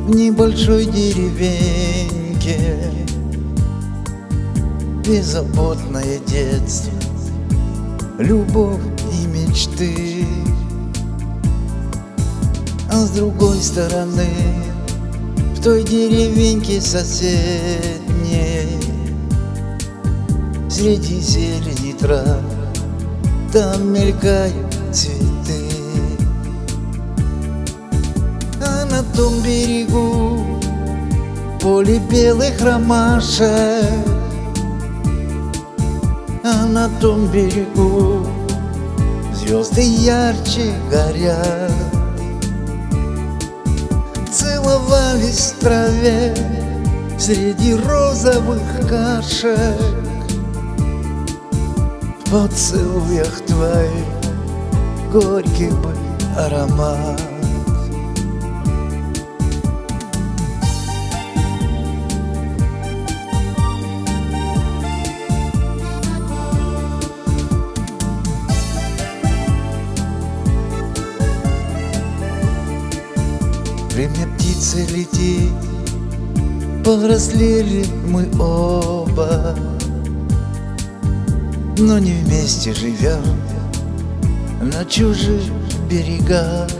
в небольшой деревеньке. Беззаботное детство, любовь и мечты. А с другой стороны, в той деревеньке соседней, среди зелени трав, там мелькают цветы. А на том берегу поле белых ромашек, а на том берегу звезды ярче горят. Целовались в траве среди розовых кашек, в поцелуях твоих горький был аромат. Время птицы летит, повзрослели мы оба, но не вместе живем на чужих берегах.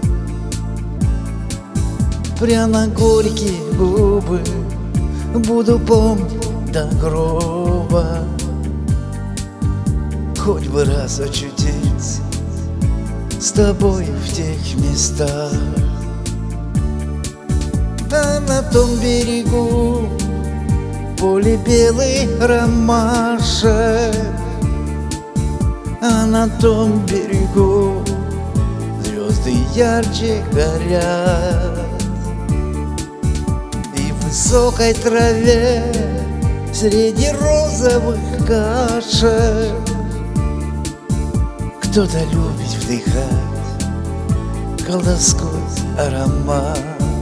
Пряно-горькие губы буду помнить до гроба, хоть бы раз очутиться с тобой в тех местах. А на том берегу поле белых ромашек, а на том берегу звезды ярче горят. И в высокой траве среди розовых кашек кто-то любит вдыхать колдовской аромат.